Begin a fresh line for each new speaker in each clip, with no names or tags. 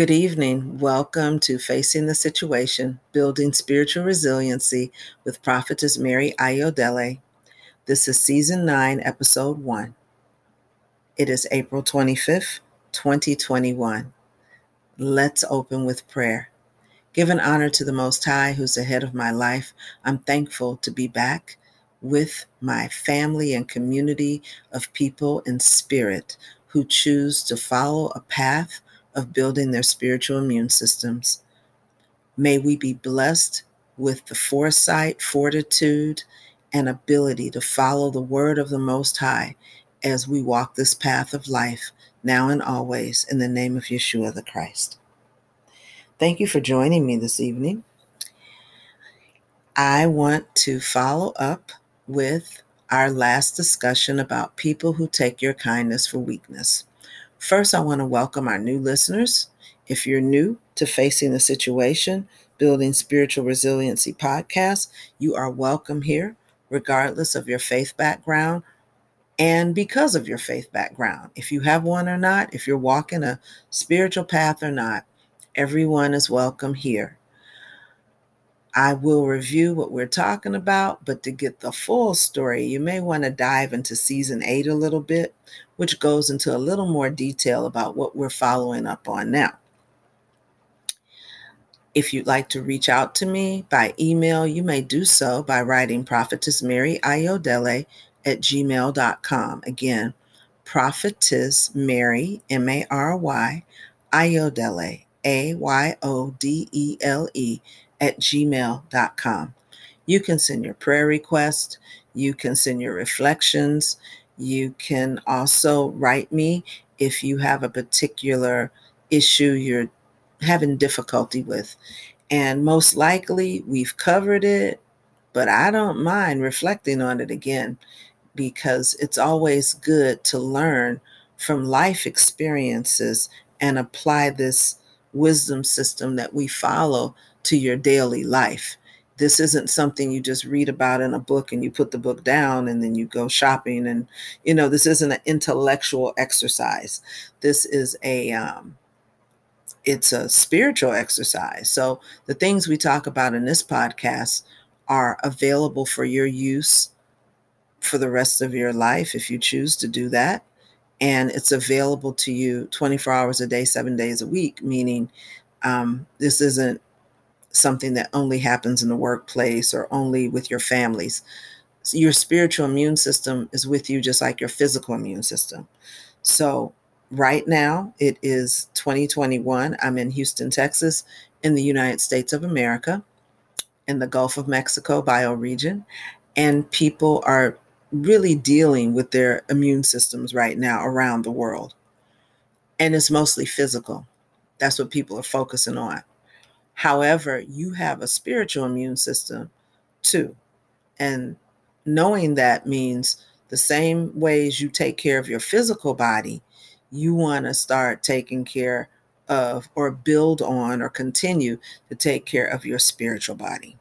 Good evening. Welcome to Facing the Situation, Building Spiritual Resiliency with Prophetess Mary Ayodele. This is Season 9, Episode 1. It is April 25th, 2021. Let's open with prayer. Giving honor to the Most High, who's the head of my life, I'm thankful to be back with my family and community of people in spirit who choose to follow a path of building their spiritual immune systems. May we be blessed with the foresight, fortitude, and ability to follow the word of the Most High as we walk this path of life now and always in the name of Yeshua the Christ. Thank you for joining me this evening. I want to follow up with our last discussion about people who take your kindness for weakness. First, I want to welcome our new listeners. If you're new to Facing the Situation, Building Spiritual Resiliency podcast, you are welcome here, regardless of your faith background and because of your faith background. If you have one or not, if you're walking a spiritual path or not, everyone is welcome here. I will review what we're talking about, but to get the full story, you may want to dive into Season 8 a little bit, which goes into a little more detail about what we're following up on now. If you'd like to reach out to me by email, you may do so by writing Prophetess Mary Ayodele at gmail.com. Again, Prophetess Mary, M-A-R-Y, Ayodele, A-Y-O-D-E-L-E, at gmail.com. You can send your prayer request. You can send your reflections. You can also write me if you have a particular issue you're having difficulty with. And most likely we've covered it, but I don't mind reflecting on it again because it's always good to learn from life experiences and apply this wisdom system that we follow to your daily life. This isn't something you just read about in a book and you put the book down and then you go shopping. And, this isn't an intellectual exercise. This is it's a spiritual exercise. So the things we talk about in this podcast are available for your use for the rest of your life if you choose to do that. And it's available to you 24 hours a day, 7 days a week, meaning this isn't something that only happens in the workplace or only with your families. So your spiritual immune system is with you just like your physical immune system. So right now it is 2021. I'm in Houston, Texas, in the United States of America, in the Gulf of Mexico bioregion, and people are really dealing with their immune systems right now around the world. And it's mostly physical. That's what people are focusing on. However, you have a spiritual immune system too. And knowing that means the same ways you take care of your physical body, you want to start taking care of or build on or continue to take care of your spiritual body,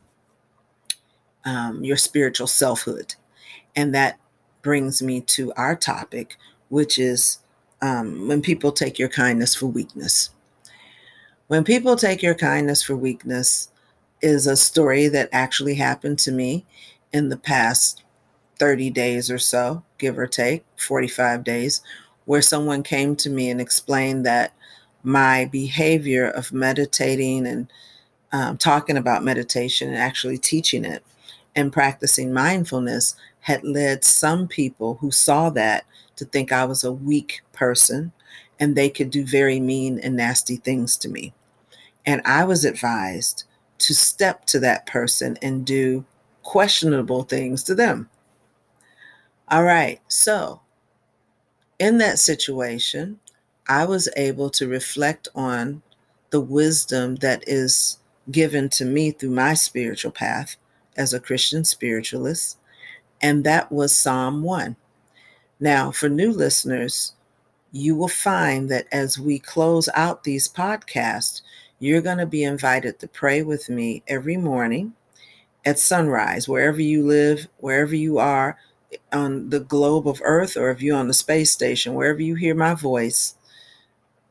your spiritual selfhood. And that brings me to our topic, which is when people take your kindness for weakness. When people take your kindness for weakness is a story that actually happened to me in the past 30 days or so, give or take 45 days, where someone came to me and explained that my behavior of meditating and talking about meditation and actually teaching it and practicing mindfulness had led some people who saw that to think I was a weak person and they could do very mean and nasty things to me. And I was advised to step to that person and do questionable things to them. All right, so in that situation, I was able to reflect on the wisdom that is given to me through my spiritual path as a Christian spiritualist, and that was Psalm 1. Now, for new listeners, you will find that as we close out these podcasts, you're going to be invited to pray with me every morning at sunrise, wherever you live, wherever you are on the globe of Earth, or if you're on the space station, wherever you hear my voice,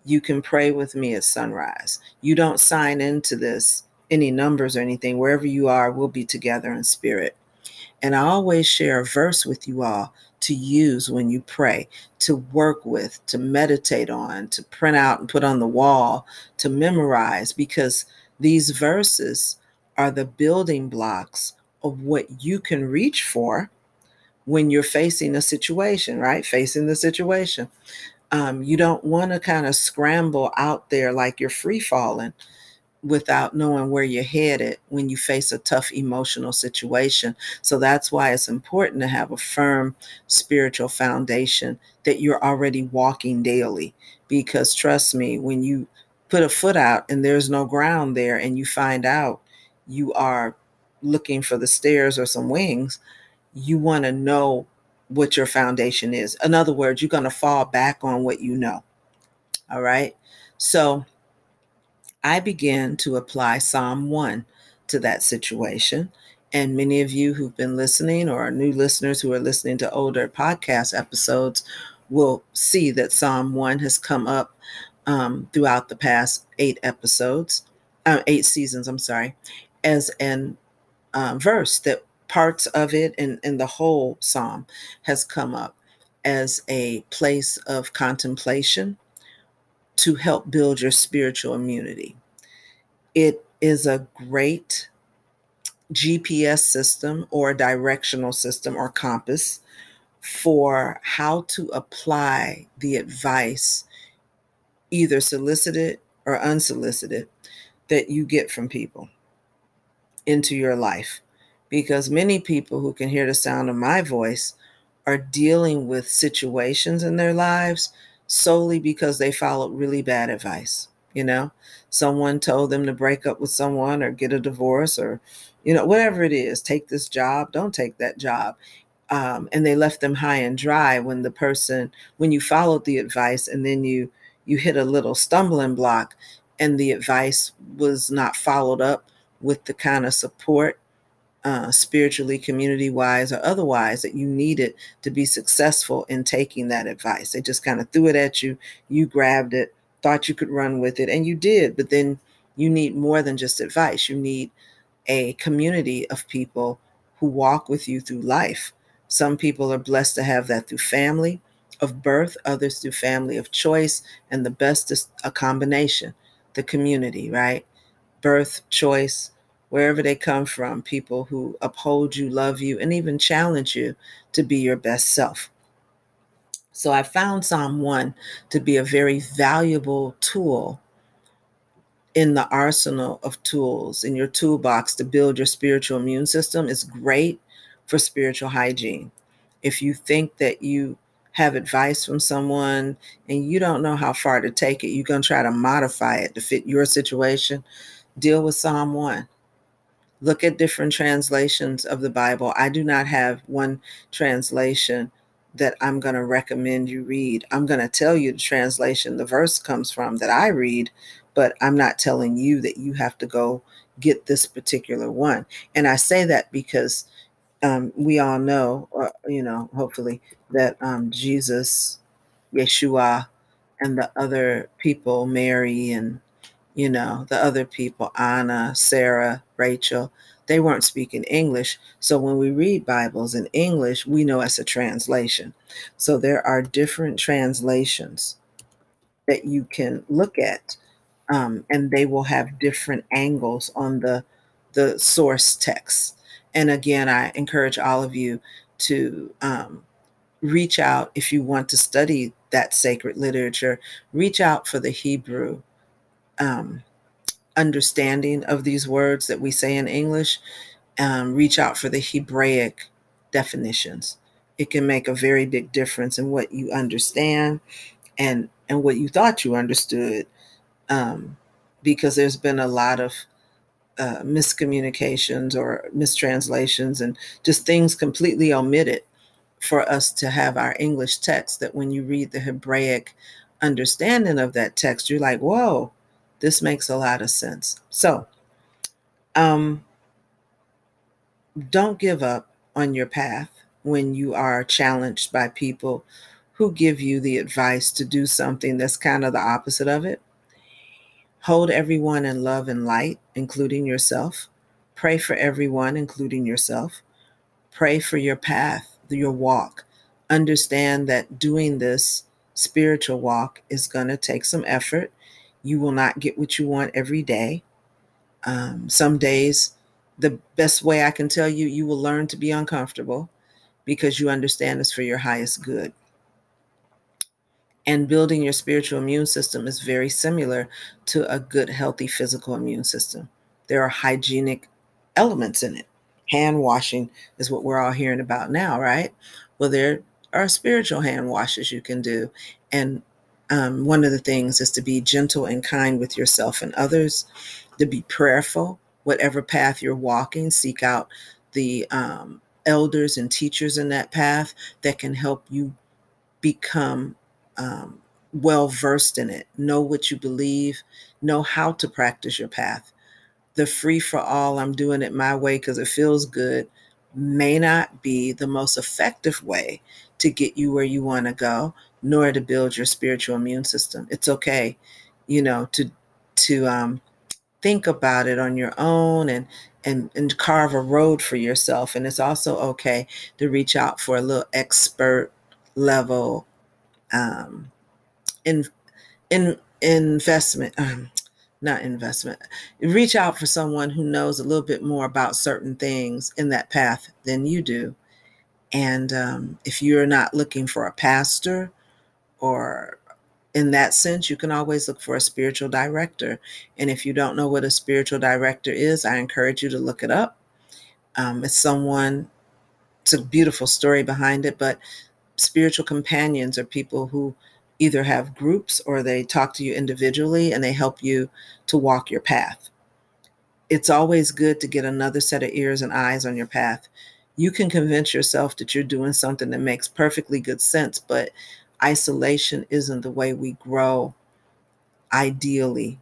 you can pray with me at sunrise. You don't sign into this any numbers or anything. Wherever you are, we'll be together in spirit. And I always share a verse with you all to use when you pray, to work with, to meditate on, to print out and put on the wall, to memorize, because these verses are the building blocks of what you can reach for when you're facing a situation, right? Facing the situation. You don't want to kind of scramble out there like you're free falling without knowing where you're headed when you face a tough emotional situation. So that's why it's important to have a firm spiritual foundation that you're already walking daily. Because trust me, when you put a foot out and there's no ground there and you find out you are looking for the stairs or some wings, you want to know what your foundation is. In other words, you're going to fall back on what you know. All right. So I began to apply Psalm 1 to that situation. And many of you who've been listening or are new listeners who are listening to older podcast episodes will see that Psalm 1 has come up throughout the past 8 seasons, as an verse that parts of it and the whole psalm has come up as a place of contemplation to help build your spiritual immunity. It is a great GPS system or directional system or compass for how to apply the advice, either solicited or unsolicited, that you get from people into your life. Because many people who can hear the sound of my voice are dealing with situations in their lives solely because they followed really bad advice. Someone told them to break up with someone or get a divorce or, whatever it is, take this job, don't take that job. And they left them high and dry when you followed the advice and then you hit a little stumbling block and the advice was not followed up with the kind of support, spiritually, community-wise, or otherwise, that you needed to be successful in taking that advice. They just kind of threw it at you. You grabbed it, thought you could run with it, and you did. But then you need more than just advice. You need a community of people who walk with you through life. Some people are blessed to have that through family of birth, others through family of choice, and the best is a combination, the community, right? Birth, choice, wherever they come from, people who uphold you, love you, and even challenge you to be your best self. So I found Psalm 1 to be a very valuable tool in the arsenal of tools in your toolbox to build your spiritual immune system. Is great for spiritual hygiene. If you think that you have advice from someone and you don't know how far to take it, you're going to try to modify it to fit your situation, deal with Psalm 1. Look at different translations of the Bible. I do not have one translation that I'm going to recommend you read. I'm going to tell you the translation the verse comes from that I read, but I'm not telling you that you have to go get this particular one. And I say that because we all know, hopefully, that Jesus, Yeshua, and the other people, Mary and the other people, Anna, Sarah, Rachel, they weren't speaking English. So when we read Bibles in English, we know it's a translation. So there are different translations that you can look at, and they will have different angles on the source text. And again, I encourage all of you to reach out if you want to study that sacred literature. Reach out for the Hebrew understanding of these words that we say in English. Reach out for the Hebraic definitions. It can make a very big difference in what you understand and what you thought you understood, because there's been a lot of miscommunications or mistranslations and just things completely omitted for us to have our English text, that when you read the Hebraic understanding of that text, you're like, whoa, this makes a lot of sense. So don't give up on your path when you are challenged by people who give you the advice to do something that's kind of the opposite of it. Hold everyone in love and light, including yourself. Pray for everyone, including yourself. Pray for your path, your walk. Understand that doing this spiritual walk is going to take some effort. You will not get what you want every day. Some days, the best way I can tell you, you will learn to be uncomfortable because you understand it's for your highest good. And building your spiritual immune system is very similar to a good, healthy physical immune system. There are hygienic elements in it. Hand washing is what we're all hearing about now, right? Well, there are spiritual hand washes you can do. And one of the things is to be gentle and kind with yourself and others, to be prayerful. Whatever path you're walking, seek out the elders and teachers in that path that can help you become well versed in it, know what you believe, know how to practice your path. The free for all, I'm doing it my way because it feels good, may not be the most effective way to get you where you want to go, nor to build your spiritual immune system. It's okay, to think about it on your own and carve a road for yourself. And it's also okay to reach out for a little expert level in investment, not investment. Reach out for someone who knows a little bit more about certain things in that path than you do. And if you're not looking for a pastor or in that sense, you can always look for a spiritual director. And if you don't know what a spiritual director is, I encourage you to look it up. It's a beautiful story behind it, but spiritual companions are people who either have groups or they talk to you individually and they help you to walk your path. It's always good to get another set of ears and eyes on your path. You can convince yourself that you're doing something that makes perfectly good sense, but isolation isn't the way we grow. Ideally,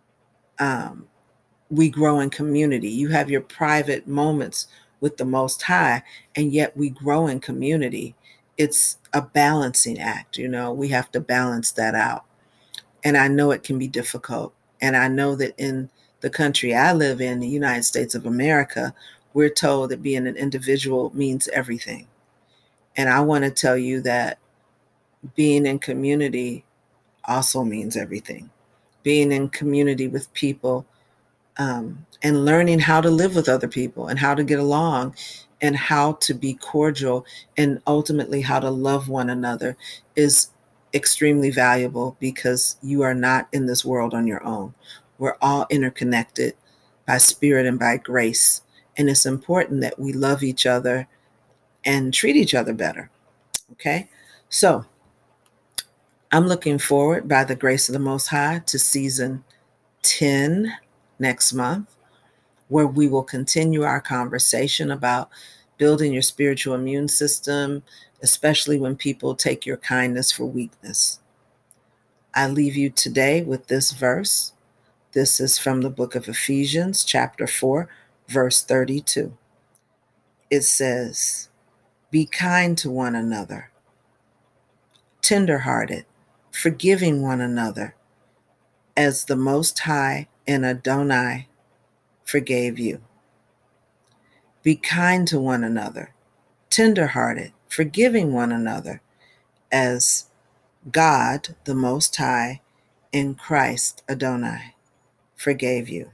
we grow in community. You have your private moments with the Most High, and yet we grow in community. It's a balancing act. We have to balance that out. And I know it can be difficult. And I know that in the country I live in, the United States of America, we're told that being an individual means everything. And I want to tell you that being in community also means everything. Being in community with people and learning how to live with other people and how to get along and how to be cordial and ultimately how to love one another is extremely valuable because you are not in this world on your own. We're all interconnected by spirit and by grace. And it's important that we love each other and treat each other better. Okay? So I'm looking forward, by the grace of the Most High, to season 10 next month, where we will continue our conversation about building your spiritual immune system, especially when people take your kindness for weakness. I leave you today with this verse. This is from the book of Ephesians, chapter 4, verse 32. It says, "Be kind to one another, tenderhearted, forgiving one another, as the Most High in Adonai forgave you." Be kind to one another, tenderhearted, forgiving one another, as God, the Most High, in Christ Adonai, forgave you.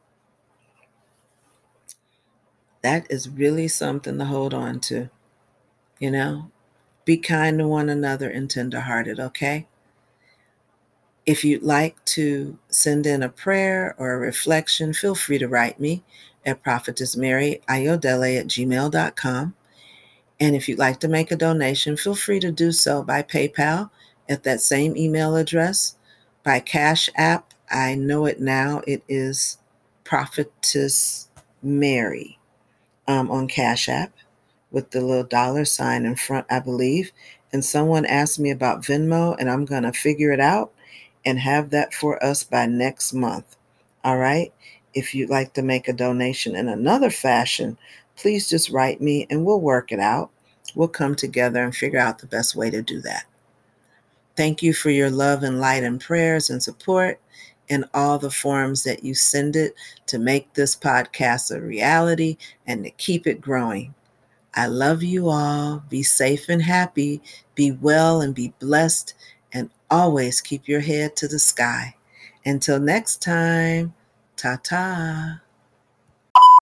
That is really something to hold on to. Be kind to one another and tenderhearted, okay? If you'd like to send in a prayer or a reflection, feel free to write me at prophetessmaryayodele@gmail.com. And if you'd like to make a donation, feel free to do so by PayPal at that same email address, by Cash App. I know it now. It is Prophetess Mary on Cash App with the little $ in front, I believe. And someone asked me about Venmo, and I'm going to figure it out and have that for us by next month. All right? If you'd like to make a donation in another fashion, please just write me and we'll work it out. We'll come together and figure out the best way to do that. Thank you for your love and light and prayers and support in all the forms that you send it to make this podcast a reality and to keep it growing. I love you all. Be safe and happy. Be well and be blessed. And always keep your head to the sky. Until next time, ta-ta.